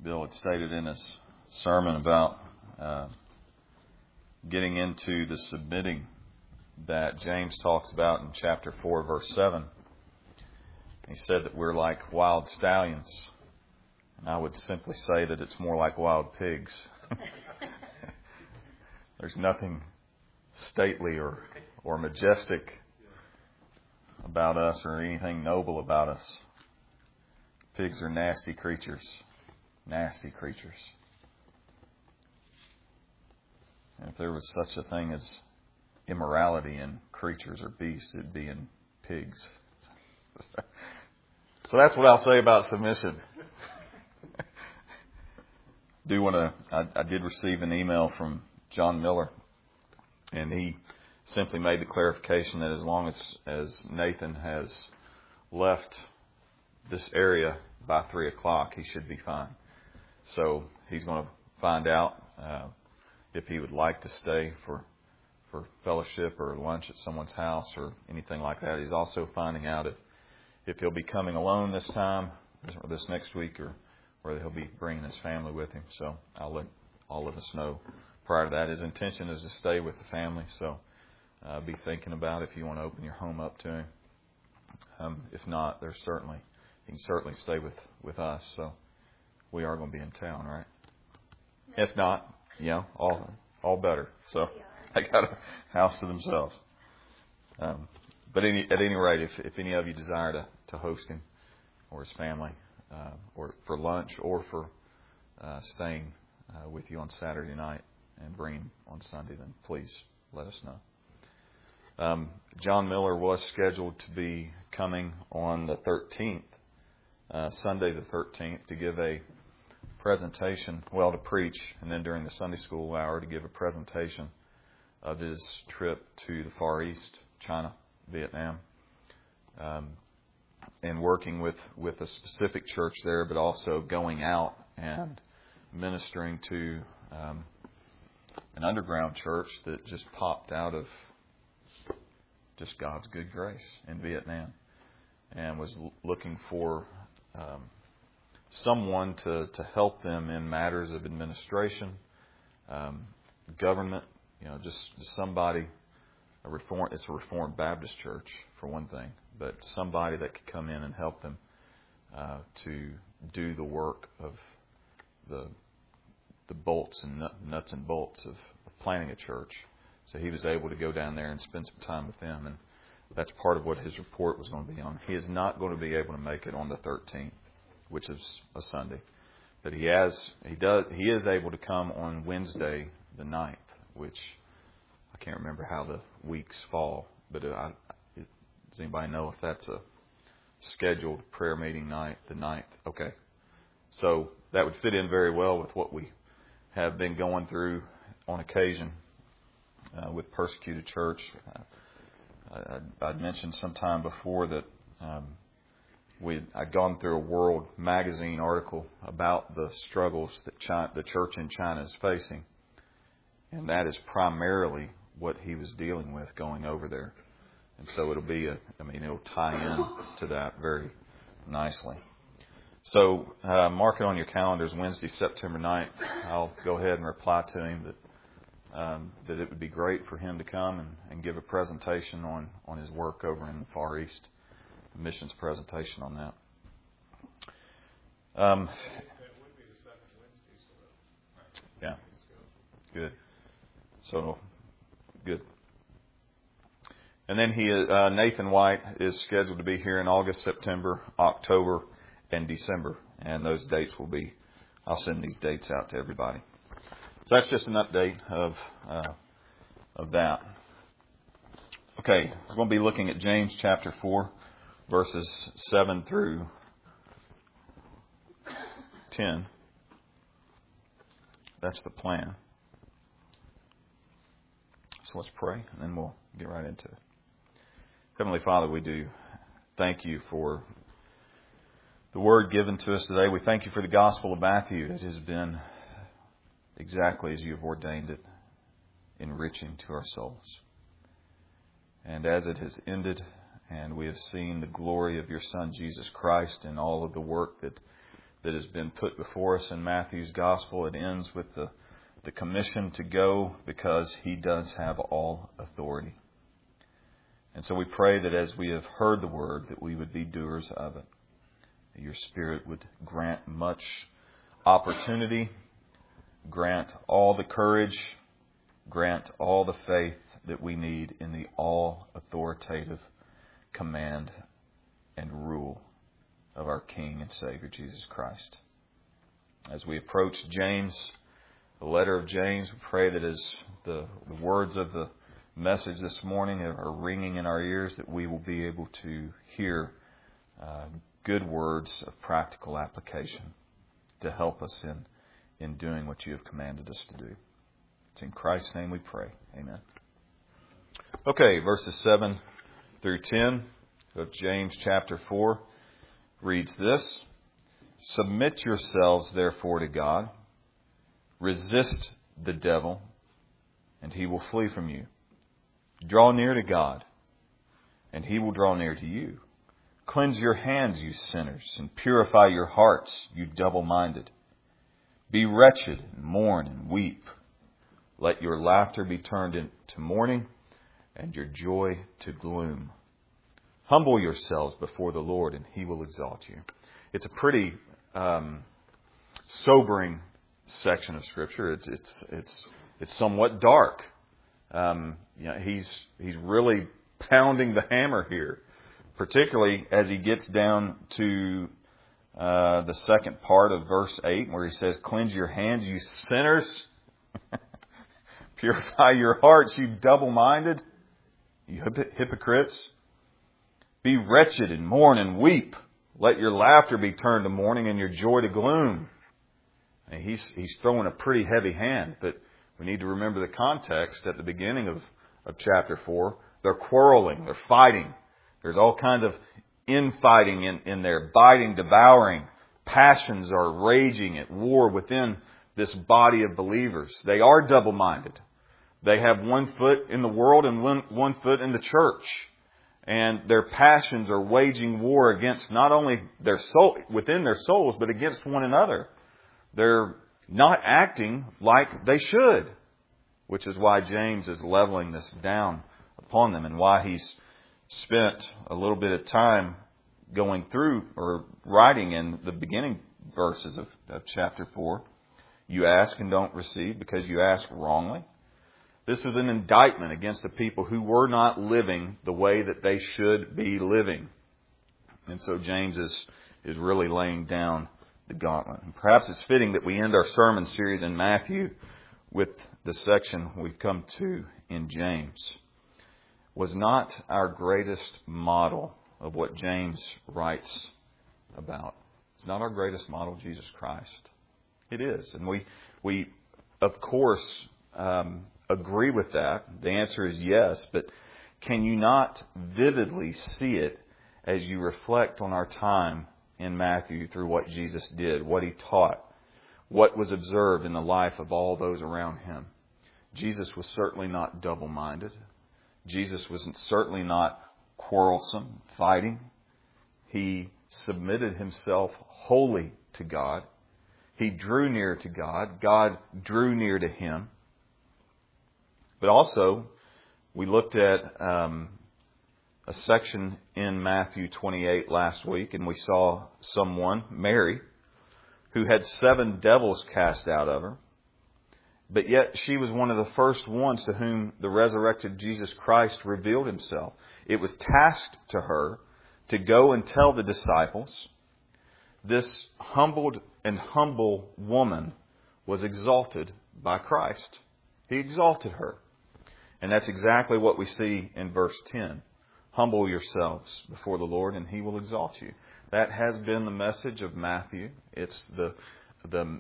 Bill had stated in his sermon about getting into the submitting that James talks about in chapter 4, verse 7. He said that we're like wild stallions. And I would simply say that it's more like wild pigs. There's nothing stately or majestic about us or anything noble about us. Pigs are nasty creatures. Nasty creatures. And if there was such a thing as immorality in creatures or beasts, it'd be in pigs. So that's what I'll say about submission. I did receive an email from John Miller, and he simply made the clarification that as long as Nathan has left this area by 3 o'clock, he should be fine. So he's going to find out if he would like to stay for fellowship or lunch at someone's house or anything like that. He's also finding out if he'll be coming alone this time, or this next week, or whether he'll be bringing his family with him. So I'll let all of us know prior to that. His intention is to stay with the family, so be thinking about if you want to open your home up to him. If not, he can certainly stay with us. So we are going to be in town, right? If not, all better. So they got a house to themselves. But at any rate, if any of you desire to host him or his family, or for lunch, or for staying with you on Saturday night and bring him on Sunday, then please let us know. John Miller was scheduled to be coming on the 13th, Sunday the 13th, to give a presentation, to preach, and then during the Sunday school hour to give a presentation of his trip to the Far East, China, Vietnam, and working with a specific church there, but also going out and ministering to an underground church that just popped out of just God's good grace in Vietnam, and was looking for someone to help them in matters of administration, government, just somebody. It's a Reformed Baptist church, for one thing, but somebody that could come in and help them to do the work of the bolts and nuts and bolts of planning a church. So he was able to go down there and spend some time with them, and that's part of what his report was going to be on. He is not going to be able to make it on the 13th, which is a Sunday, but he is able to come on Wednesday the 9th, which I can't remember how the weeks fall, but does anybody know if that's a scheduled prayer meeting night, the 9th? Okay. So that would fit in very well with what we have been going through on occasion with Persecuted Church. I'd mentioned sometime before that I'd gone through a World Magazine article about the struggles that the church in China is facing, and that is primarily what he was dealing with going over there. And so it'll tie in to that very nicely. So mark it on your calendars, Wednesday, September 9th. I'll go ahead and reply to him that it would be great for him to come and give a presentation on his work over in the Far East, a missions presentation on that. That would be the second Wednesday, so yeah, good. So good. And then Nathan White is scheduled to be here in August, September, October, and December. And those dates I'll send these dates out to everybody. So that's just an update of that. Okay, we're going to be looking at James chapter 4, verses 7 through 10. That's the plan. So let's pray, and then we'll get right into it. Heavenly Father, we do thank you for the word given to us today. We thank you for the Gospel of Matthew. It has been exactly as you have ordained it, enriching to our souls. And as it has ended, and we have seen the glory of your Son, Jesus Christ, and all of the work that that has been put before us in Matthew's Gospel. It ends with the commission to go because He does have all authority. And so we pray that as we have heard the Word, that we would be doers of it. That your Spirit would grant much opportunity, grant all the courage, grant all the faith that we need in the all-authoritative command and rule of our King and Savior, Jesus Christ. As we approach James, the letter of James, we pray that as the words of the message this morning are ringing in our ears, that we will be able to hear good words of practical application to help us in doing what you have commanded us to do. It's in Christ's name we pray. Amen. Okay, verses 7 through 10 of James chapter 4 reads this: Submit yourselves therefore to God. Resist the devil, and he will flee from you. Draw near to God, and He will draw near to you. Cleanse your hands, you sinners, and purify your hearts, you double-minded. Be wretched, and mourn, and weep. Let your laughter be turned into mourning, and your joy to gloom. Humble yourselves before the Lord, and He will exalt you. It's a pretty sobering section of Scripture. It's somewhat dark. He's really pounding the hammer here, particularly as he gets down to the second part of verse 8, where he says, Cleanse your hands, you sinners. Purify your hearts, you double-minded, you hypocrites. Be wretched and mourn and weep. Let your laughter be turned to mourning and your joy to gloom. And he's throwing a pretty heavy hand, but we need to remember the context at the beginning of chapter 4. They're quarreling. They're fighting. There's all kind of infighting in there. Biting, devouring. Passions are raging at war within this body of believers. They are double-minded. They have one foot in the world and one foot in the church. And their passions are waging war against not only their soul, within their souls, but against one another. They're not acting like they should, which is why James is leveling this down upon them and why he's spent a little bit of time going through or writing in the beginning verses of chapter 4. You ask and don't receive because you ask wrongly. This is an indictment against the people who were not living the way that they should be living. And so James is really laying down the gauntlet. And perhaps it's fitting that we end our sermon series in Matthew with the section we've come to in James. Was not our greatest model of what James writes about? It's not our greatest model Jesus Christ. It is. And we of course, agree with that. The answer is yes. But can you not vividly see it as you reflect on our time in Matthew through what Jesus did, what He taught, what was observed in the life of all those around Him? Jesus was certainly not double-minded. Jesus was certainly not quarrelsome, fighting. He submitted Himself wholly to God. He drew near to God. God drew near to Him. But also, we looked at a section in Matthew 28 last week, and we saw someone, Mary, who had 7 devils cast out of her. But yet she was one of the first ones to whom the resurrected Jesus Christ revealed Himself. It was tasked to her to go and tell the disciples. This humbled and humble woman was exalted by Christ. He exalted her. And that's exactly what we see in verse 10. Humble yourselves before the Lord and He will exalt you. That has been the message of Matthew. It's the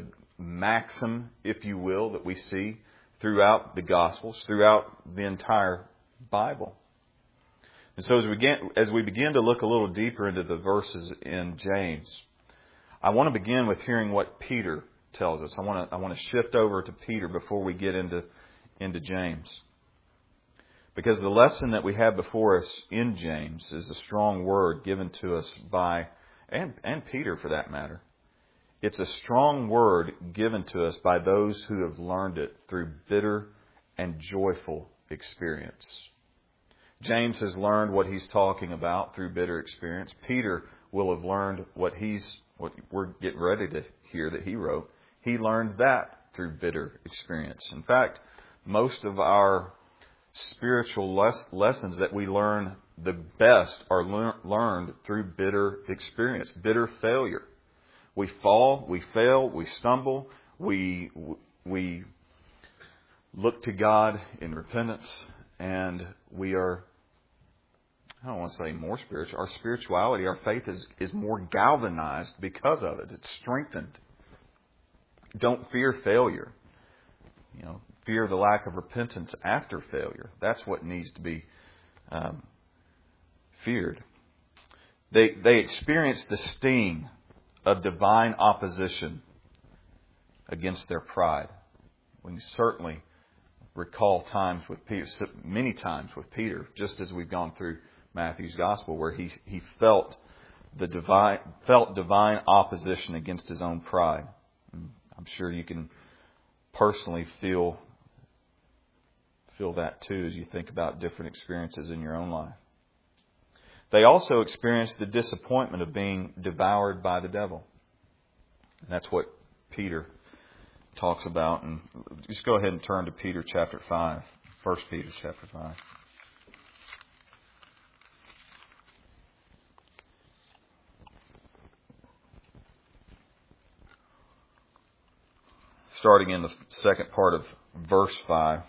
maxim, if you will, that we see throughout the Gospels, throughout the entire Bible. And so as we begin to look a little deeper into the verses in James, I want to begin with hearing what Peter tells us. I want to shift over to Peter before we get into James. Because the lesson that we have before us in James is a strong word given to us by, and Peter for that matter, It's a strong word given to us by those who have learned it through bitter and joyful experience. James has learned what he's talking about through bitter experience. Peter will have learned what we're getting ready to hear that he wrote. He learned that through bitter experience. In fact, most of our spiritual lessons that we learn the best are learned through bitter experience, bitter failure. We fall, we fail, we stumble, we look to God in repentance, and we are, I don't want to say more spiritual. Our spirituality, our faith is more galvanized because of it. It's strengthened. Don't fear failure. Fear the lack of repentance after failure. That's what needs to be feared. They experience the sting of divine opposition against their pride. We can certainly recall times with Peter, many times with Peter, just as we've gone through Matthew's Gospel, where he felt divine opposition against his own pride. I'm sure you can personally feel that too as you think about different experiences in your own life. They also experience the disappointment of being devoured by the devil. And that's what Peter talks about. And just go ahead and turn to Peter chapter 5. 1 Peter chapter 5. Starting in the second part of verse 5.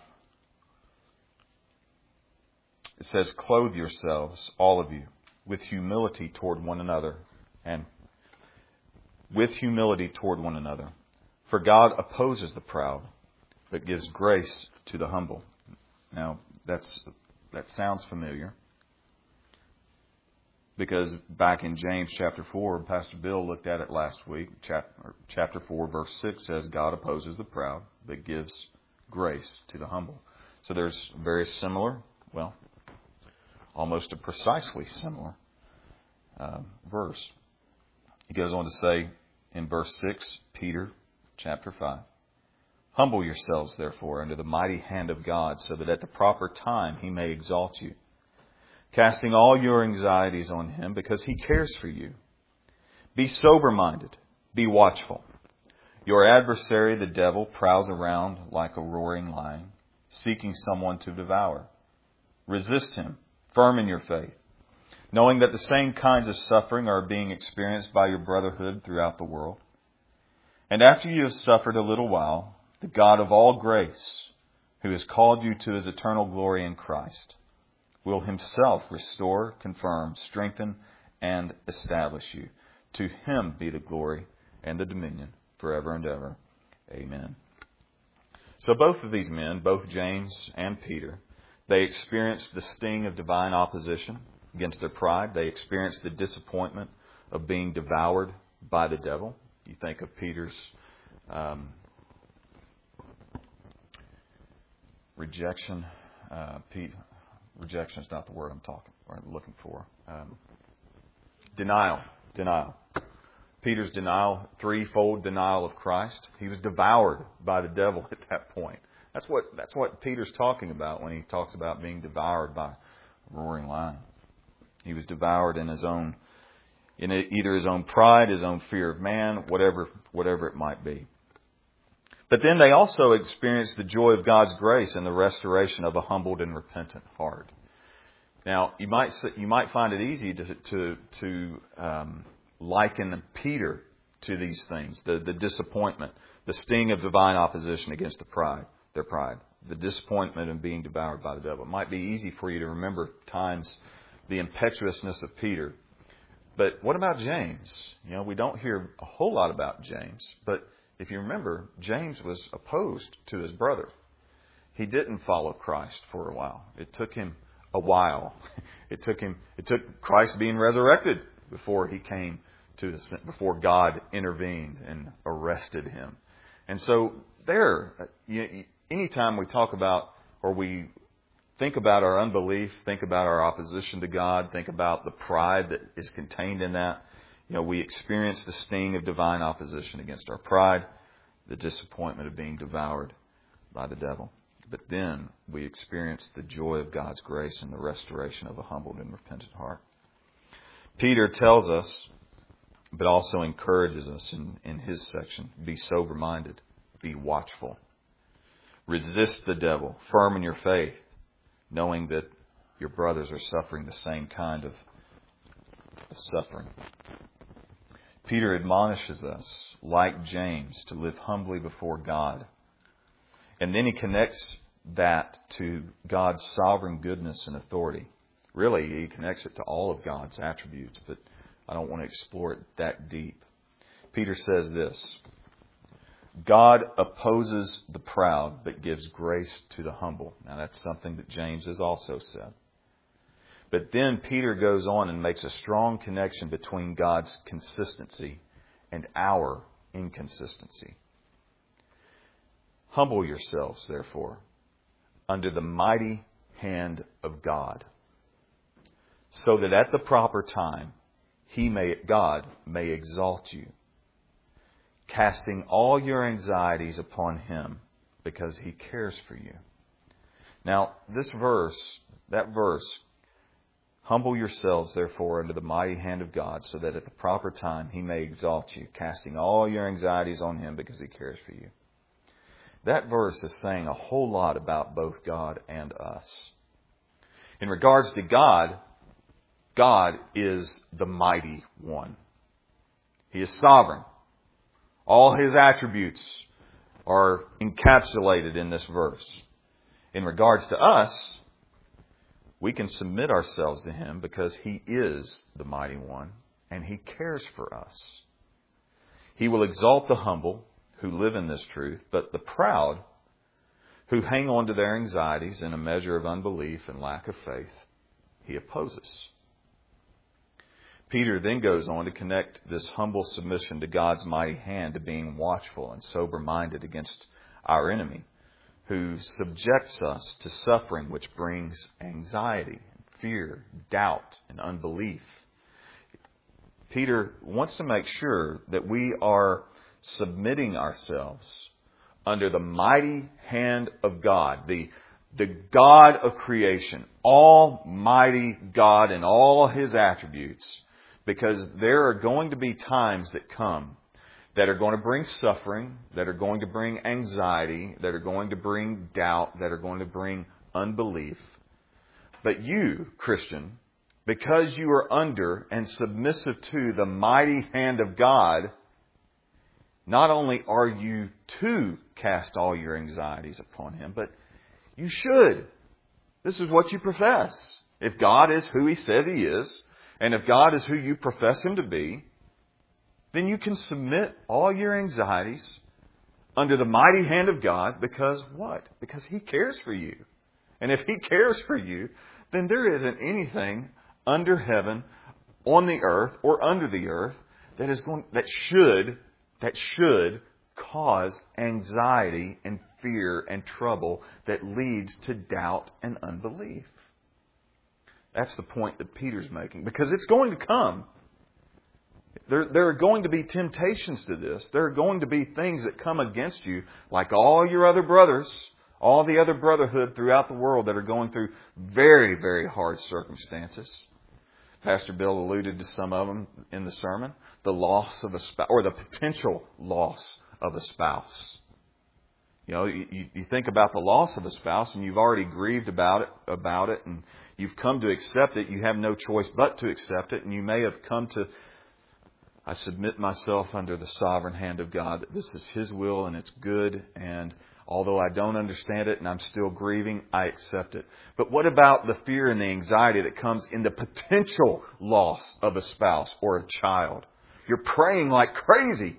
It says, "Clothe yourselves, all of you, with humility toward one another, and with humility toward one another. For God opposes the proud, but gives grace to the humble." Now, that sounds familiar, because back in James chapter 4, Pastor Bill looked at it last week. Chapter 4, verse 6 says, "God opposes the proud, but gives grace to the humble." So there's very similar, almost a precisely similar verse. He goes on to say in verse 6, Peter chapter 5, "Humble yourselves, therefore, under the mighty hand of God, so that at the proper time He may exalt you, casting all your anxieties on Him, because He cares for you. Be sober-minded, be watchful. Your adversary, the devil, prowls around like a roaring lion, seeking someone to devour. Resist him, firm in your faith, knowing that the same kinds of suffering are being experienced by your brotherhood throughout the world. And after you have suffered a little while, the God of all grace, who has called you to His eternal glory in Christ, will Himself restore, confirm, strengthen, and establish you. To Him be the glory and the dominion forever and ever. Amen." So both of these men, both James and Peter, they experienced the sting of divine opposition against their pride. They experienced the disappointment of being devoured by the devil. You think of Peter's rejection. Rejection is not the word I'm looking for. Denial. Peter's denial, threefold denial of Christ. He was devoured by the devil at that point. That's what Peter's talking about when he talks about being devoured by a roaring lion. He was devoured in either his own pride, his own fear of man, whatever it might be. But then they also experienced the joy of God's grace and the restoration of a humbled and repentant heart. Now, you might find it easy to liken Peter to these things: the disappointment, the sting of divine opposition against their pride, the disappointment in being devoured by the devil. It might be easy for you to remember times the impetuousness of Peter. But what about James? We don't hear a whole lot about James, but if you remember, James was opposed to his brother. He didn't follow Christ for a while. It took him a while. It took Christ being resurrected before before God intervened and arrested him. And so anytime we talk about, or we think about our unbelief, think about our opposition to God, think about the pride that is contained in that, We experience the sting of divine opposition against our pride, the disappointment of being devoured by the devil. But then we experience the joy of God's grace and the restoration of a humbled and repentant heart. Peter tells us, but also encourages us in his section, be sober-minded, be watchful. Resist the devil, firm in your faith, knowing that your brothers are suffering the same kind of suffering. Peter admonishes us, like James, to live humbly before God. And then he connects that to God's sovereign goodness and authority. Really, he connects it to all of God's attributes, but I don't want to explore it that deep. Peter says this, God opposes the proud, but gives grace to the humble. Now that's something that James has also said. But then Peter goes on and makes a strong connection between God's consistency and our inconsistency. Humble yourselves, therefore, under the mighty hand of God, so that at the proper time God may exalt you, casting all your anxieties upon Him, because He cares for you. Now, that verse, humble yourselves, therefore, under the mighty hand of God, so that at the proper time He may exalt you, casting all your anxieties on Him, because He cares for you. That verse is saying a whole lot about both God and us. In regards to God, God is the mighty one. He is sovereign. All His attributes are encapsulated in this verse. In regards to us, we can submit ourselves to Him because He is the mighty one and He cares for us. He will exalt the humble who live in this truth, but the proud who hang on to their anxieties in a measure of unbelief and lack of faith, He opposes. Peter then goes on to connect this humble submission to God's mighty hand to being watchful and sober-minded against our enemy, who subjects us to suffering which brings anxiety, fear, doubt, and unbelief. Peter wants to make sure that we are submitting ourselves under the mighty hand of God, the God of creation, almighty God in all His attributes, because there are going to be times that come that are going to bring suffering, that are going to bring anxiety, that are going to bring doubt, that are going to bring unbelief. But you, Christian, because you are under and submissive to the mighty hand of God, not only are you to cast all your anxieties upon Him, but you should. This is what you profess. If God is who He says He is, and if God is who you profess Him to be, then you can submit all your anxieties under the mighty hand of God because what? Because He cares for you. And if He cares for you, then there isn't anything under heaven, on the earth, or under the earth that should cause anxiety and fear and trouble that leads to doubt and unbelief. That's the point that Peter's making. Because it's going to come. There are going to be temptations to this. There are going to be things that come against you, like all your other brothers, all the other brotherhood throughout the world that are going through very, very hard circumstances. Pastor Bill alluded to some of them in the sermon. The loss of a spouse, or the potential loss of a spouse. You think about the loss of a spouse and you've already grieved about it and you've come to accept it. You have no choice but to accept it. And you may have come to, I submit myself under the sovereign hand of God, that this is His will and it's good. And although I don't understand it and I'm still grieving, I accept it. But what about the fear and the anxiety that comes in the potential loss of a spouse or a child? You're praying like crazy.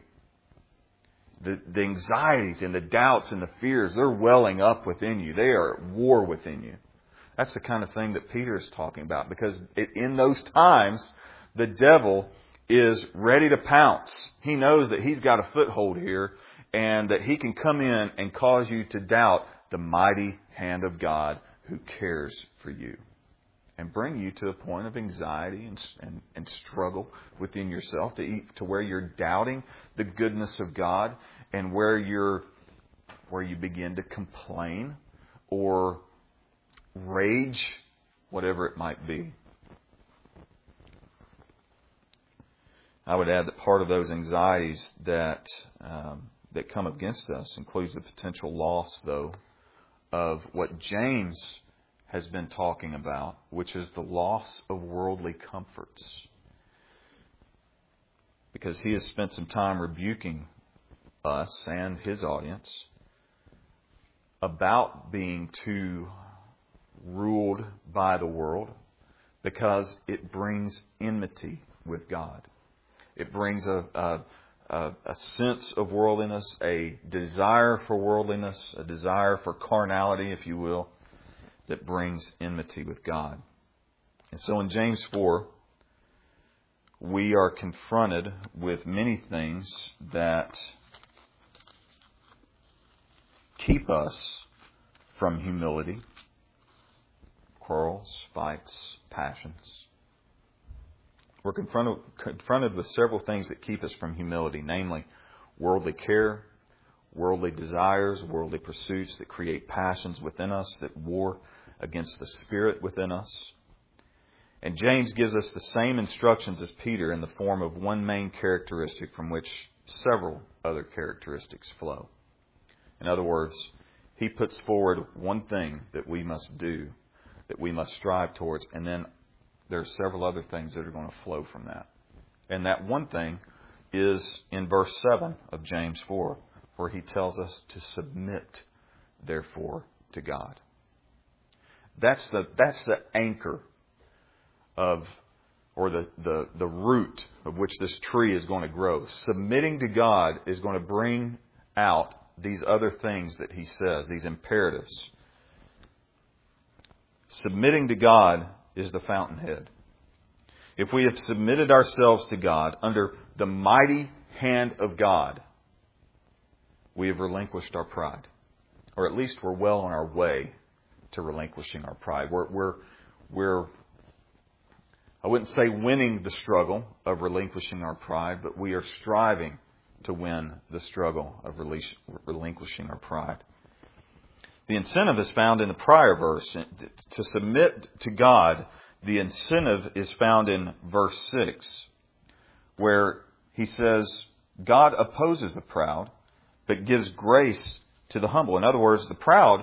The anxieties and the doubts and the fears, they're welling up within you. They are at war within you. That's the kind of thing that Peter is talking about. Because in those times, the devil is ready to pounce. He knows that he's got a foothold here and that he can come in and cause you to doubt the mighty hand of God who cares for you. and bring you to a point of anxiety and struggle within yourself to where you're doubting the goodness of God, and where you begin to complain or rage, whatever it might be. I would add that part of those anxieties that come against us includes the potential loss, though, of what James has been talking about, which is the loss of worldly comforts. Because he has spent some time rebuking us and his audience about being too ruled by the world, because it brings enmity with God. It brings a sense of worldliness, a desire for worldliness, a desire for carnality, if you will, that brings enmity with God. And so in James 4, we are confronted with many things that keep us from humility: quarrels, fights, passions. We're confronted with several things that keep us from humility, namely worldly care, worldly desires, worldly pursuits that create passions within us that war against the spirit within us. And James gives us the same instructions as Peter in the form of one main characteristic from which several other characteristics flow. In other words, he puts forward one thing that we must do, that we must strive towards, and then there are several other things that are going to flow from that. And that one thing is in verse 7 of James 4, where he tells us to submit, therefore, to God. That's the anchor of, or the root of which this tree is going to grow. Submitting to God is going to bring out these other things that he says, these imperatives. Submitting to God is the fountainhead. If we have submitted ourselves to God under the mighty hand of God, we have relinquished our pride. Or at least we're well on our way to relinquishing our pride. We're I wouldn't say winning the struggle of relinquishing our pride, but we are striving to win the struggle of relinquishing our pride. The incentive is found in the prior verse. To submit to God, the incentive is found in verse 6, where he says, God opposes the proud, but gives grace to the humble. In other words, the proud,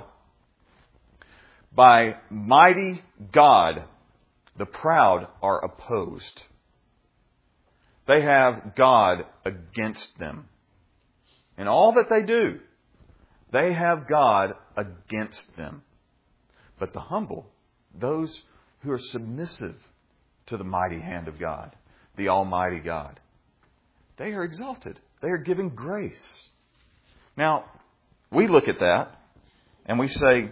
by mighty God, the proud are opposed. They have God against them. In all that they do, they have God against them. But the humble, those who are submissive to the mighty hand of God, the Almighty God, they are exalted. They are given grace. Now, we look at that and we say,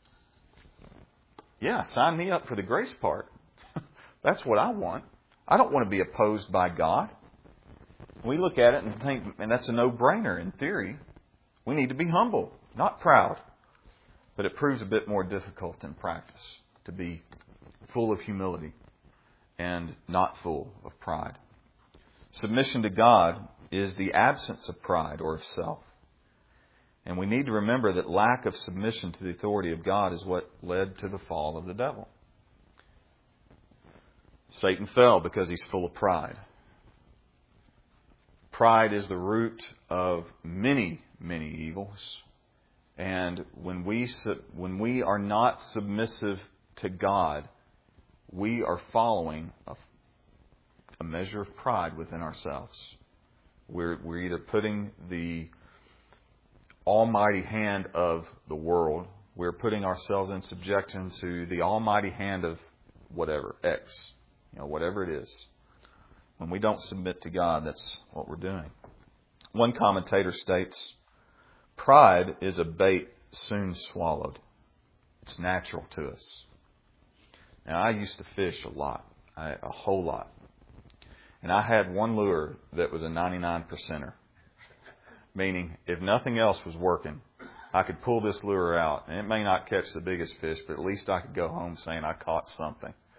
yeah, sign me up for the grace part. That's what I want. I don't want to be opposed by God. We look at it and think, and that's a no-brainer in theory. We need to be humble, not proud. But it proves a bit more difficult in practice to be full of humility and not full of pride. Submission to God is the absence of pride or of self. And we need to remember that lack of submission to the authority of God is what led to the fall of the devil. Satan fell because he's full of pride. Pride is the root of many, many evils. And when we are not submissive to God, we are following a measure of pride within ourselves. We're either putting the almighty hand of the world, we're putting ourselves in subjection to the almighty hand of whatever, X, whatever it is. When we don't submit to God, that's what we're doing. One commentator states, pride is a bait soon swallowed. It's natural to us. Now, I used to fish a lot, a whole lot. And I had one lure that was a 99%er. Meaning, if nothing else was working, I could pull this lure out. And it may not catch the biggest fish, but at least I could go home saying I caught something.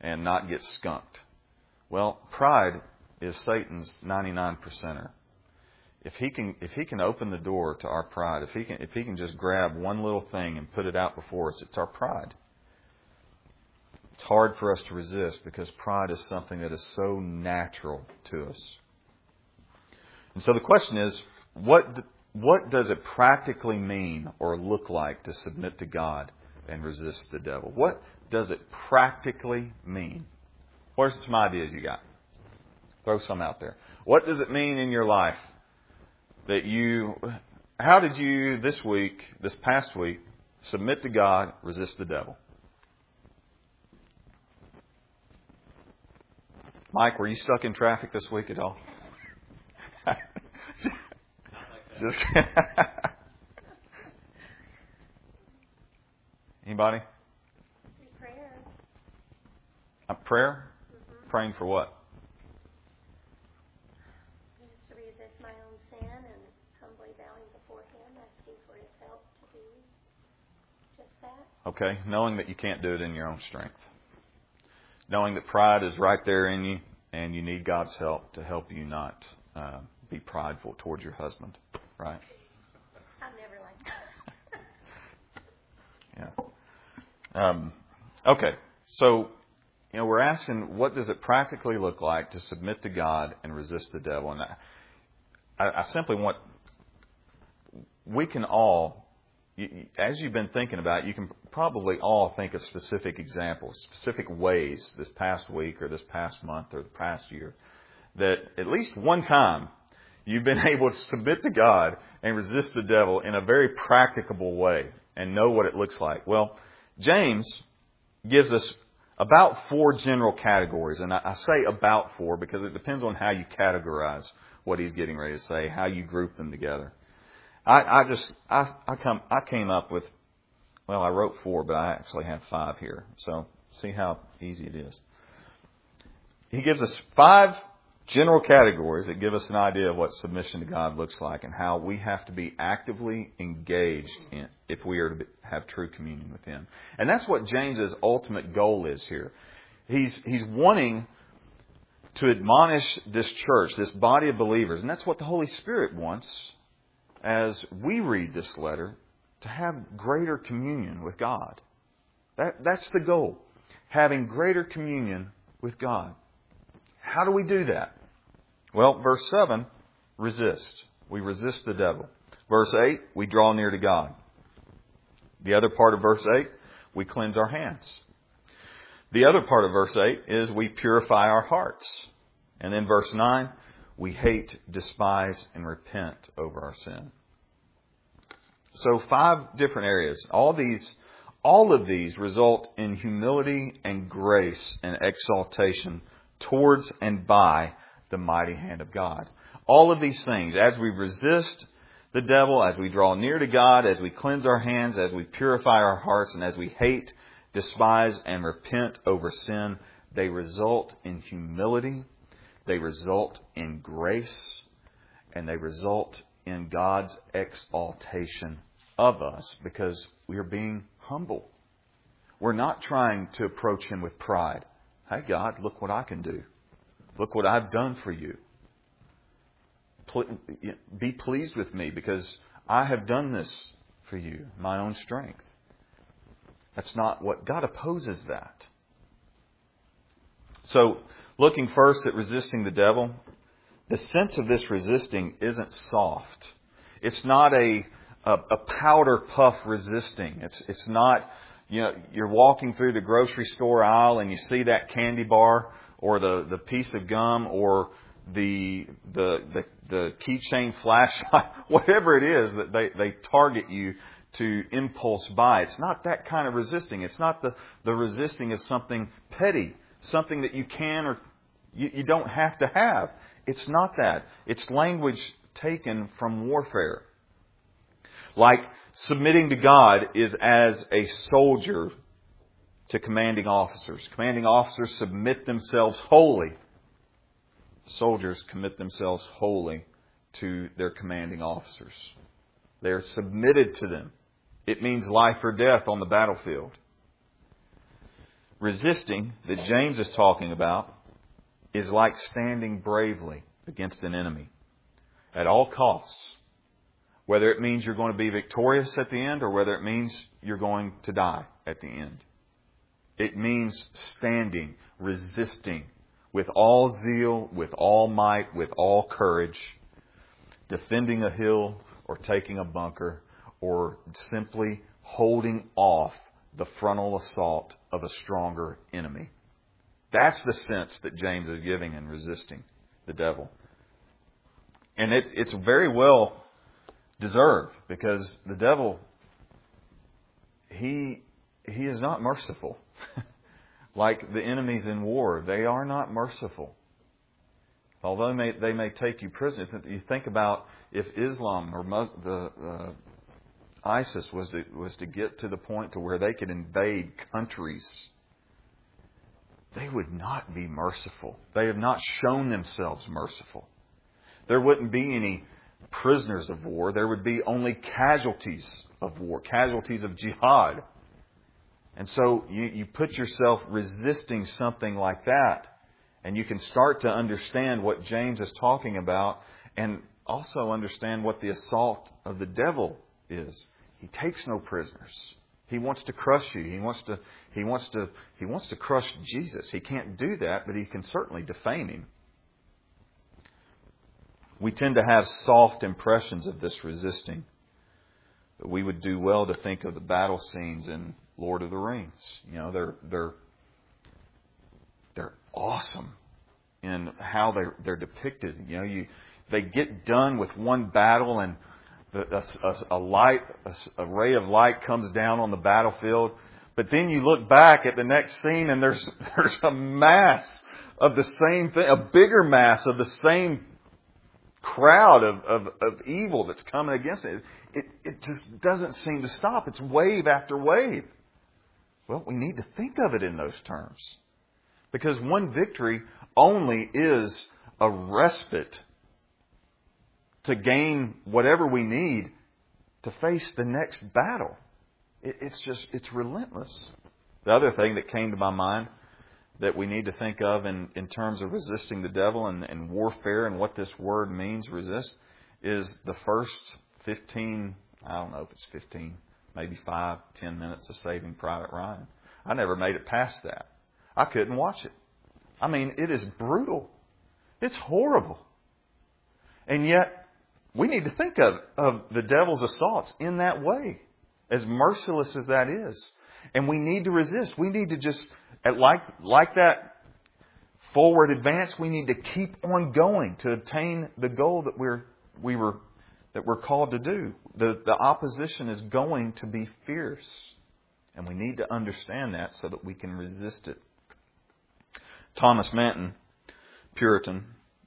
and not get skunked. Well, pride is Satan's 99%er. If he can open the door to our pride, if he can just grab one little thing and put it out before us, it's our pride. It's hard for us to resist because pride is something that is so natural to us. And so the question is, what does it practically mean or look like to submit to God and resist the devil? What does it practically mean? What are some ideas you got? Throw some out there. What does it mean in your life that how did you this past week, submit to God, resist the devil? Mike, were you stuck in traffic this week at all? Just anybody? Prayer. A prayer? Mm-hmm. Praying for what? Just to resist my own sin and humbly bowing before Him, asking for His help to do just that. Okay, knowing that you can't do it in your own strength. Knowing that pride is right there in you and you need God's help to help you not be prideful towards your husband. Right? I've never liked that. Yeah. Okay. So, we're asking, what does it practically look like to submit to God and resist the devil? And I simply want, we can all, as you've been thinking about it, you can probably all think of specific examples, specific ways this past week or this past month or the past year that at least one time you've been able to submit to God and resist the devil in a very practicable way and know what it looks like. Well, James gives us about 4 general categories. And I say about 4 because it depends on how you categorize what he's getting ready to say, how you group them together. I came up with, I wrote 4, but I actually have 5 here. So see how easy it is. He gives us 5 general categories that give us an idea of what submission to God looks like and how we have to be actively engaged in if we are to have true communion with Him. And that's what James's ultimate goal is here. He's wanting to admonish this church, this body of believers, and that's what the Holy Spirit wants as we read this letter, to have greater communion with God. That's the goal, having greater communion with God. How do we do that? Well, verse 7, resist. We resist the devil. Verse 8, we draw near to God. The other part of verse 8, we cleanse our hands. The other part of verse 8 is we purify our hearts. And then verse 9, we hate, despise, and repent over our sin. So 5 different areas. All of these result in humility and grace and exaltation towards and by the mighty hand of God. All of these things, as we resist the devil, as we draw near to God, as we cleanse our hands, as we purify our hearts, and as we hate, despise, and repent over sin, they result in humility, they result in grace, and they result in God's exaltation of us because we are being humble. We're not trying to approach Him with pride. Hey, God, look what I can do. Look what I've done for you. Be pleased with me because I have done this for you, my own strength. That's not what God opposes that. So, looking first at resisting the devil, the sense of this resisting isn't soft. It's not a powder puff resisting. It's not, you're walking through the grocery store aisle and you see that candy bar or the piece of gum or the keychain flashlight, whatever it is that they target you to impulse buy. It's not that kind of resisting. It's not the resisting of something petty, something that you can or you don't have to have. It's not that. It's language taken from warfare. Like submitting to God is as a soldier to commanding officers. Commanding officers submit themselves wholly. Soldiers commit themselves wholly to their commanding officers. They are submitted to them. It means life or death on the battlefield. resisting that James is talking about is like standing bravely against an enemy at all costs. Whether it means you're going to be victorious at the end or whether it means you're going to die at the end. It means standing, resisting with all zeal, with all might, with all courage, defending a hill or taking a bunker, or simply holding off the frontal assault of a stronger enemy. That's the sense that James is giving in resisting the devil. And it's very well deserved, because the devil, he is not merciful. Like the enemies in war, they are not merciful. Although they may take you prisoner. You think about if Islam or ISIS was to get to the point to where they could invade countries, they would not be merciful. They have not shown themselves merciful. There wouldn't be any prisoners of war. There would be only casualties of war, casualties of jihad. And so you put yourself resisting something like that, and you can start to understand what James is talking about, and also understand what the assault of the devil is. He takes no prisoners. He wants to crush you. He wants to crush Jesus. He can't do that, but he can certainly defame him. We tend to have soft impressions of this resisting. But we would do well to think of the battle scenes in Lord of the Rings. You know, they're awesome in how they're depicted. You know, they get done with one battle, and a ray of light comes down on the battlefield. But then you look back at the next scene, and there's a mass of the same thing, a bigger mass of the same crowd of evil that's coming against it. It just doesn't seem to stop. It's wave after wave. Well, we need to think of it in those terms. Because one victory only is a respite to gain whatever we need to face the next battle. It's relentless. The other thing that came to my mind that we need to think of in terms of resisting the devil and warfare and what this word means, resist, is the first 15, I don't know if it's 15, maybe 5, 10 minutes of Saving Private Ryan. I never made it past that. I couldn't watch it. I mean, it is brutal. It's horrible. And yet, we need to think of the devil's assaults in that way, as merciless as that is. And we need to resist. We need to just, like that forward advance, we need to keep on going to obtain the goal that we're called to do. The opposition is going to be fierce. And we need to understand that so that we can resist it. Thomas Manton, Puritan,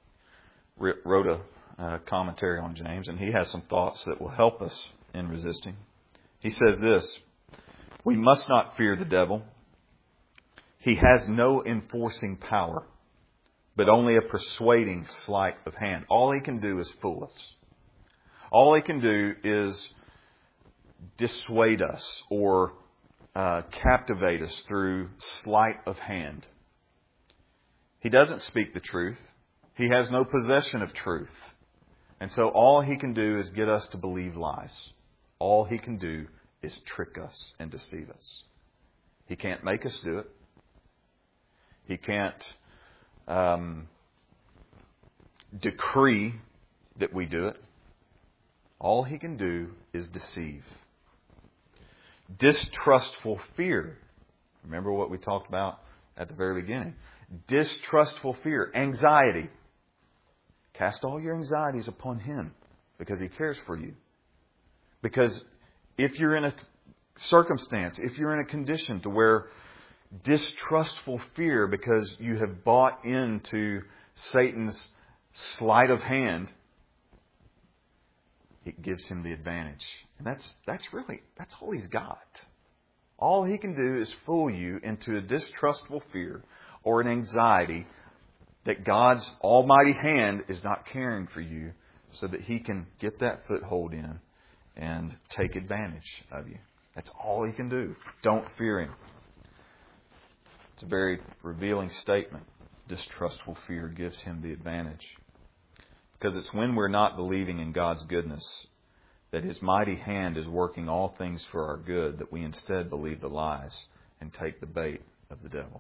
wrote a commentary on James, and he has some thoughts that will help us in resisting. He says this: we must not fear the devil. He has no enforcing power, but only a persuading sleight of hand. All he can do is fool us. All he can do is dissuade us or captivate us through sleight of hand. He doesn't speak the truth. He has no possession of truth. And so all he can do is get us to believe lies. All he can do is trick us and deceive us. He can't make us do it. He can't decree that we do it. All he can do is deceive. Distrustful fear. Remember what we talked about at the very beginning. Distrustful fear. Anxiety. Cast all your anxieties upon him because he cares for you. Because if you're in a circumstance, if you're in a condition to where distrustful fear because you have bought into Satan's sleight of hand, it gives him the advantage. And that's all he's got. All he can do is fool you into a distrustful fear or an anxiety that God's almighty hand is not caring for you, so that he can get that foothold in and take advantage of you. That's all he can do. Don't fear him. It's a very revealing statement. Distrustful fear gives him the advantage. Because it's when we're not believing in God's goodness, that His mighty hand is working all things for our good, that we instead believe the lies and take the bait of the devil.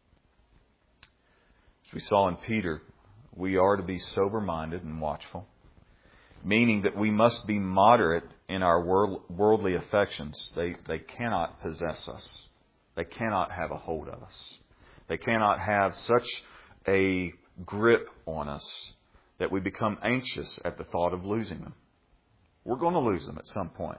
As we saw in Peter, we are to be sober-minded and watchful, meaning that we must be moderate in our worldly affections. They cannot possess us. They cannot have a hold of us. They cannot have such a grip on us that we become anxious at the thought of losing them. We're going to lose them at some point.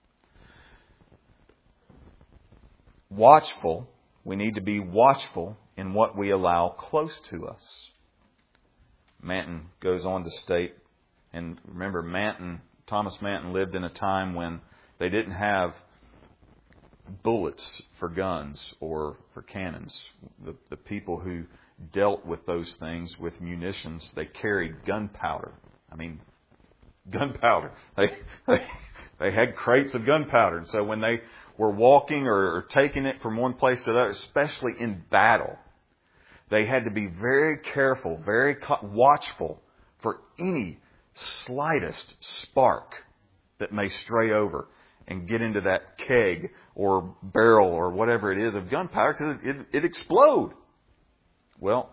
Watchful. We need to be watchful in what we allow close to us. Manton goes on to state, and remember, Thomas Manton lived in a time when they didn't have bullets for guns or for cannons. The people who dealt with those things, with munitions, they carried gunpowder. I mean, gunpowder. They had crates of gunpowder. And so when they were walking or taking it from one place to another, especially in battle, they had to be very careful, very watchful for any slightest spark that may stray over and get into that keg or barrel or whatever it is of gunpowder, because it explode. Well,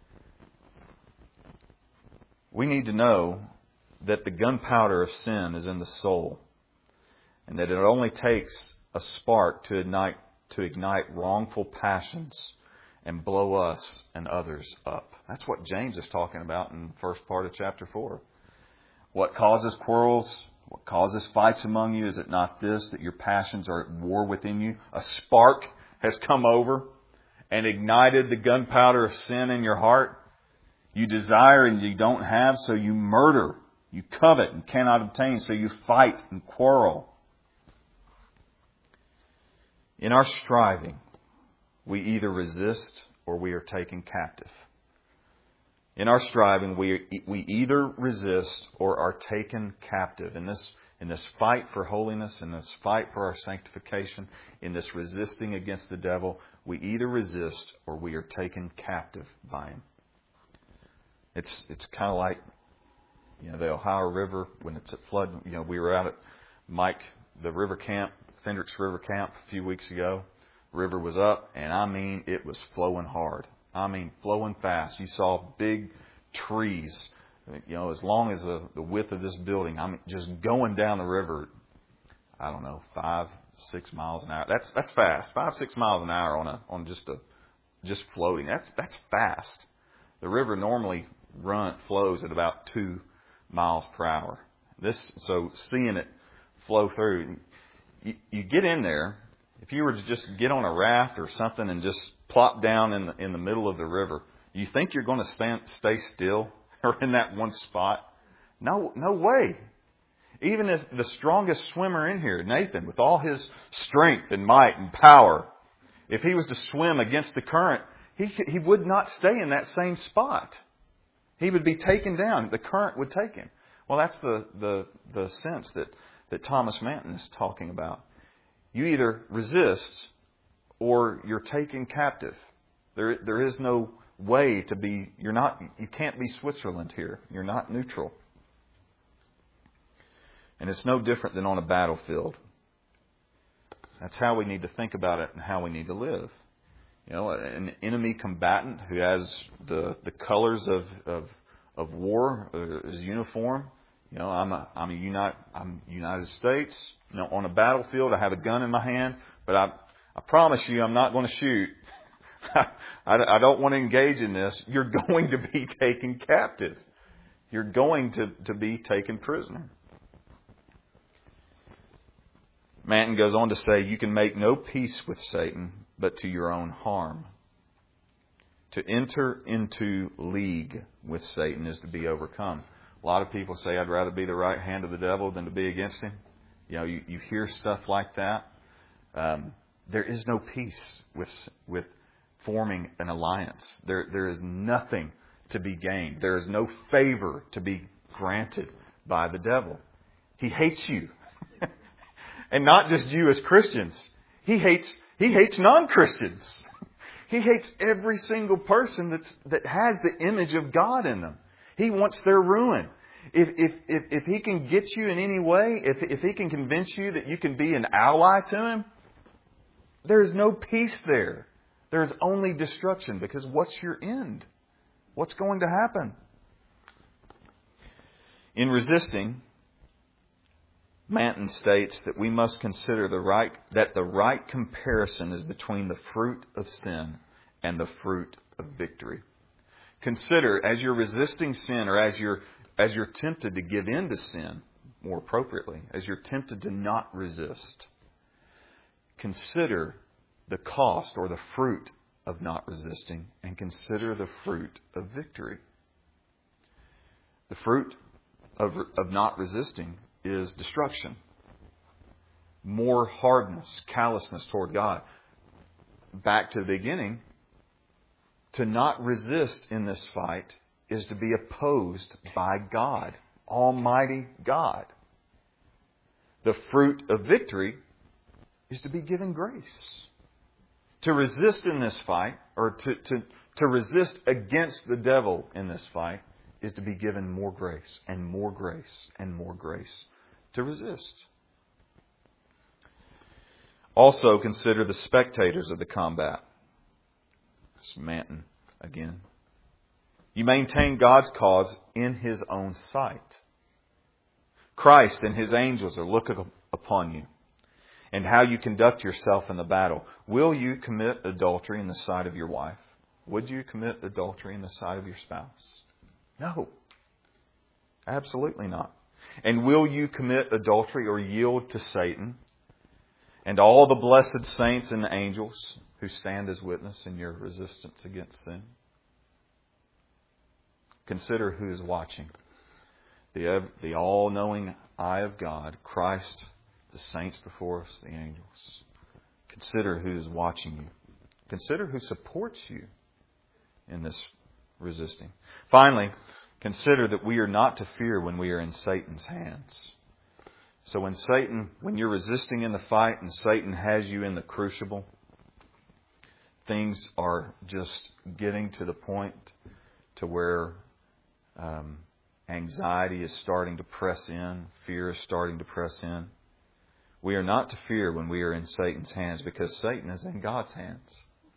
we need to know that the gunpowder of sin is in the soul, and that it only takes a spark to ignite wrongful passions and blow us and others up. That's what James is talking about in the first part of chapter 4. What causes quarrels? What causes fights among you? Is it not this, that your passions are at war within you? A spark has come over and ignited the gunpowder of sin in your heart. You desire and you don't have, so you murder. You covet and cannot obtain, so you fight and quarrel. In our striving, we either resist or we are taken captive. In our striving, we either resist or are taken captive. In this fight for holiness, in this fight for our sanctification, in this resisting against the devil, we either resist or we are taken captive by him. It's kind of like, the Ohio River when it's at flood. We were out at the river camp, Fendricks River Camp a few weeks ago. The river was up, and it was flowing hard. Flowing fast. You saw big trees, as long as the width of this building. Just going down the river, 5-6 miles an hour. That's fast. 5-6 miles an hour on just floating. That's fast. The river normally flows at about 2 miles per hour. So seeing it flow through, you get in there. If you were to just get on a raft or something and just plop down in the middle of the river, you think you're going to stay still or in that one spot? No way. Even if the strongest swimmer in here, Nathan, with all his strength and might and power, if he was to swim against the current, he would not stay in that same spot. He would be taken down. The current would take him. Well, that's the sense that Thomas Manton is talking about. You either resist or you're taken captive. There is no way to be. You can't be Switzerland here. You're not neutral. And it's no different than on a battlefield. That's how we need to think about it and how we need to live. An enemy combatant who has the colors of war, his uniform. I'm United States. On a battlefield, I have a gun in my hand, but I promise you, I'm not going to shoot. I don't want to engage in this. You're going to be taken captive. You're going to be taken prisoner. Manton goes on to say, you can make no peace with Satan, but to your own harm. To enter into league with Satan is to be overcome. A lot of people say, I'd rather be the right hand of the devil than to be against him. You hear stuff like that. There is no peace with forming an alliance. There is nothing to be gained. There is no favor to be granted by the devil. He hates you. And not just you as Christians. He hates non-Christians. He hates every single person that has the image of God in them. He wants their ruin. If He can get you in any way, if He can convince you that you can be an ally to Him, there's no peace there. There's only destruction, because what's your end? What's going to happen? In resisting, Manton states that we must consider that the right comparison is between the fruit of sin and the fruit of victory. Consider, as you're resisting sin, or as you're tempted to give in to sin, more appropriately, as you're tempted to not resist, consider the cost or the fruit of not resisting, and consider the fruit of victory. The fruit of not resisting is destruction, more hardness, callousness toward God. Back to the beginning, to not resist in this fight is to be opposed by God, Almighty God. The fruit of victory is to be given grace. To resist in this fight, or to resist against the devil in this fight, is to be given more grace and more grace and more grace to resist. Also consider the spectators of the combat. It's Manton again. You maintain God's cause in His own sight. Christ and His angels are looking upon you and how you conduct yourself in the battle. Will you commit adultery in the sight of your wife? Would you commit adultery in the sight of your spouse? No. Absolutely not. And will you commit adultery or yield to Satan and all the blessed saints and angels who stand as witness in your resistance against sin? Consider who is watching. The all-knowing eye of God, Christ, the saints before us, the angels. Consider who is watching you. Consider who supports you in this resisting. Finally, consider that we are not to fear when we are in Satan's hands. So when you're resisting in the fight and Satan has you in the crucible, things are just getting to the point to where anxiety is starting to press in, fear is starting to press in. We are not to fear when we are in Satan's hands, because Satan is in God's hands.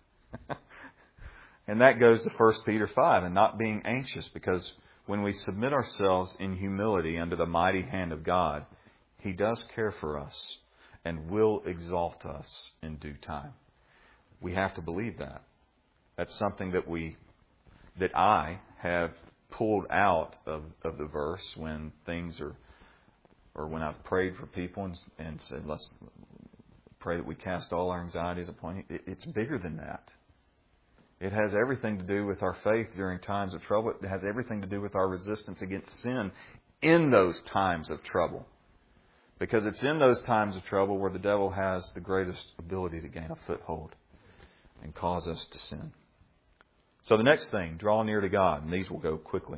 And that goes to 1 Peter 5, and not being anxious, because when we submit ourselves in humility under the mighty hand of God, He does care for us and will exalt us in due time. We have to believe that. That's something that I have pulled out of the verse when things are, or when I've prayed for people and said, let's pray that we cast all our anxieties upon you. It's bigger than that. It has everything to do with our faith during times of trouble. It has everything to do with our resistance against sin in those times of trouble. Because it's in those times of trouble where the devil has the greatest ability to gain a foothold and cause us to sin. So the next thing, draw near to God. And these will go quickly.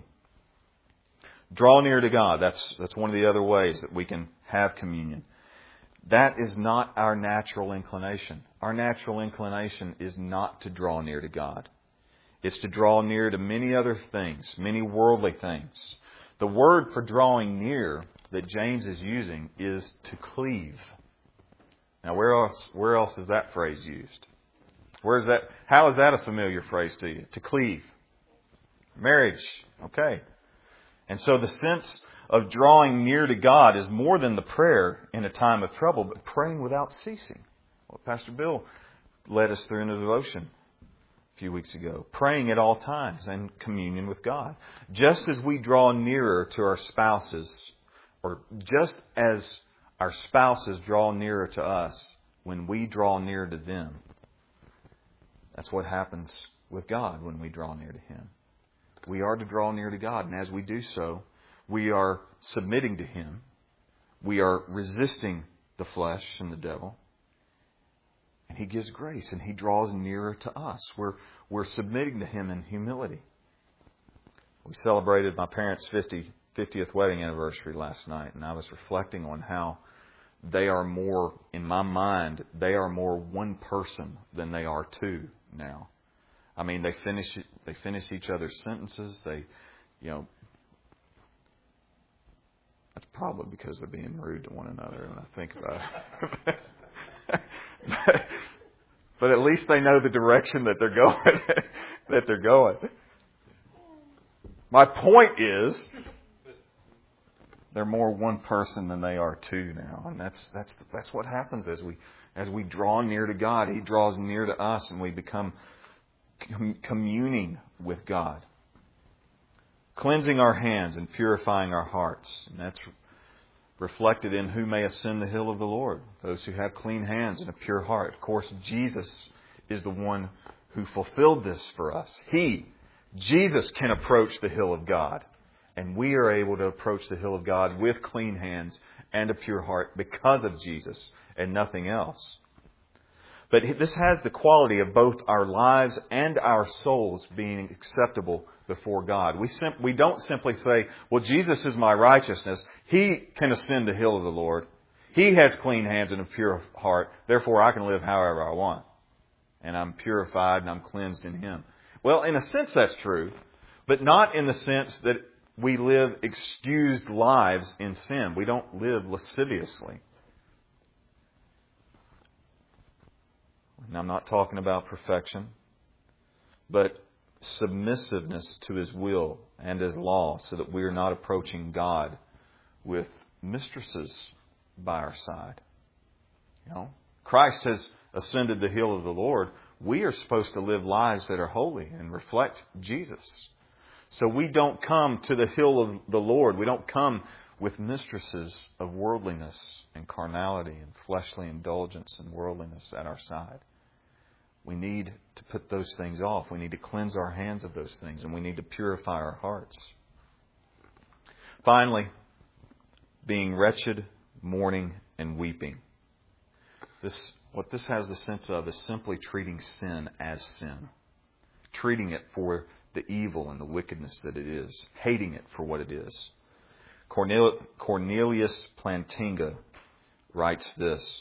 Draw near to God. That's one of the other ways that we can have communion. That is not our natural inclination. Our natural inclination is not to draw near to God. It's to draw near to many other things, many worldly things. The word for drawing near that James is using is to cleave. Now, where else is that phrase used? Where is that? How is that a familiar phrase to you? To cleave. Marriage. Okay. And so the sense of drawing near to God is more than the prayer in a time of trouble, but praying without ceasing. Well, Pastor Bill led us through in the devotion a few weeks ago. Praying at all times and communion with God. Just as we draw nearer to our spouses, or just as our spouses draw nearer to us when we draw near to them, that's what happens with God when we draw near to Him. We are to draw near to God, and as we do so, we are submitting to Him. We are resisting the flesh and the devil. And He gives grace, and He draws nearer to us. We're submitting to Him in humility. We celebrated my parents' 50th wedding anniversary last night, and I was reflecting on how they are more, in my mind, they are more one person than they are two now. I mean, they finish each other's sentences. That's probably because they're being rude to one another when I think about it. but at least they know the direction that they're going. My point is, they're more one person than they are two now, and that's what happens as we draw near to God. He draws near to us, and we become communing with God, cleansing our hands and purifying our hearts, and that's reflected in who may ascend the hill of the Lord. Those who have clean hands and a pure heart. Of course, Jesus is the one who fulfilled this for us. Jesus can approach the hill of God. And we are able to approach the hill of God with clean hands and a pure heart because of Jesus and nothing else. But this has the quality of both our lives and our souls being acceptable before God. We don't simply say, well, Jesus is my righteousness. He can ascend the hill of the Lord. He has clean hands and a pure heart. Therefore, I can live however I want. And I'm purified and I'm cleansed in Him. Well, in a sense, that's true. But not in the sense that we live excused lives in sin. We don't live lasciviously. And I'm not talking about perfection, but submissiveness to His will and His law so that we are not approaching God with mistresses by our side. Christ has ascended the hill of the Lord. We are supposed to live lives that are holy and reflect Jesus. So we don't come to the hill of the Lord. We don't come with mistresses of worldliness and carnality and fleshly indulgence and worldliness at our side. We need to put those things off. We need to cleanse our hands of those things, and we need to purify our hearts. Finally, being wretched, mourning, and weeping. What this has the sense of is simply treating sin as sin. Treating it for the evil and the wickedness that it is. Hating it for what it is. Cornelius Plantinga writes this: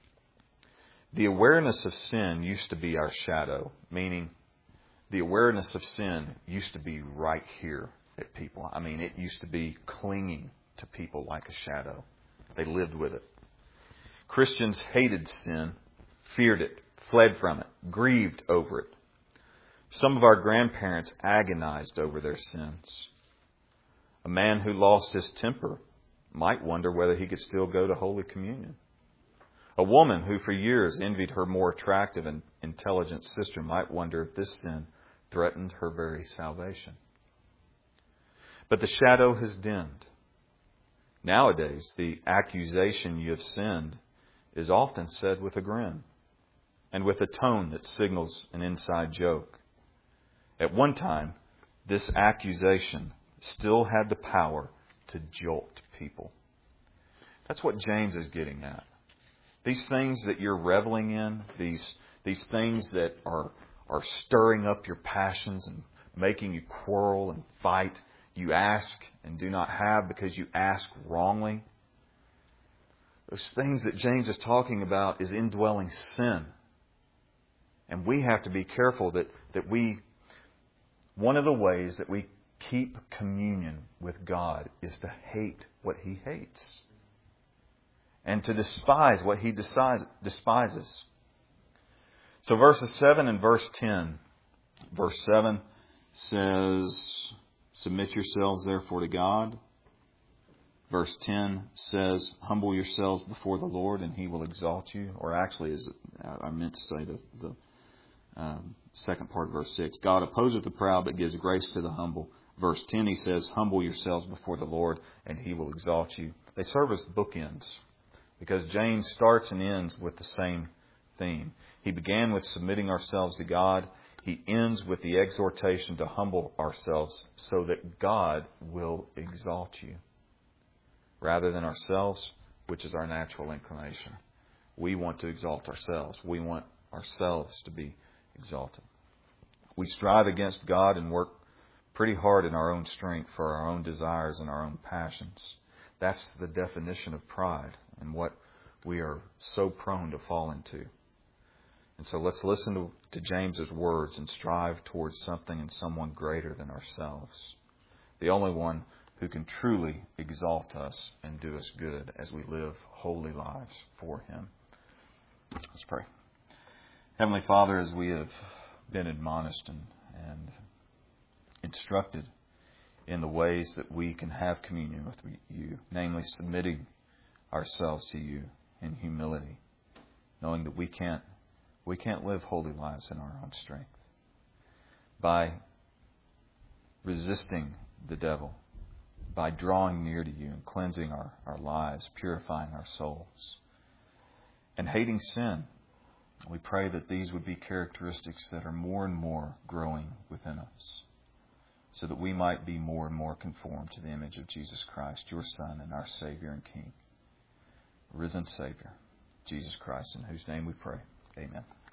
the awareness of sin used to be our shadow, meaning the awareness of sin used to be right here at people. I mean, it used to be clinging to people like a shadow. They lived with it. Christians hated sin, feared it, fled from it, grieved over it. Some of our grandparents agonized over their sins. A man who lost his temper might wonder whether he could still go to Holy Communion. A woman who for years envied her more attractive and intelligent sister might wonder if this sin threatened her very salvation. But the shadow has dimmed. Nowadays, the accusation you have sinned is often said with a grin and with a tone that signals an inside joke. At one time, this accusation still had the power to jolt people. That's what James is getting at. These things that you're reveling in, these things that are stirring up your passions and making you quarrel and fight, you ask and do not have because you ask wrongly. Those things that James is talking about is indwelling sin. And we have to be careful that one of the ways that we keep communion with God is to hate what He hates. And to despise what He despises. So verses 7 and verse 10. Verse 7 says, submit yourselves therefore to God. Verse 10 says, humble yourselves before the Lord and He will exalt you. Or actually, I meant to say the second part of verse 6. God opposes the proud but gives grace to the humble. Verse 10 he says, humble yourselves before the Lord and He will exalt you. They serve as bookends because James starts and ends with the same theme. He began with submitting ourselves to God. He ends with the exhortation to humble ourselves so that God will exalt you rather than ourselves, which is our natural inclination. We want to exalt ourselves. We want ourselves to be exalted. We strive against God and work pretty hard in our own strength for our own desires and our own passions. That's the definition of pride and what we are so prone to fall into. And so let's listen to James's words and strive towards something and someone greater than ourselves. The only one who can truly exalt us and do us good as we live holy lives for Him. Let's pray. Heavenly Father, as we have been admonished and instructed in the ways that we can have communion with You, namely submitting ourselves to You in humility, knowing that we can't live holy lives in our own strength. By resisting the devil, by drawing near to You and cleansing our lives, purifying our souls, and hating sin, we pray that these would be characteristics that are more and more growing within us, so that we might be more and more conformed to the image of Jesus Christ, Your Son and our Savior and King, risen Savior, Jesus Christ, in whose name we pray. Amen.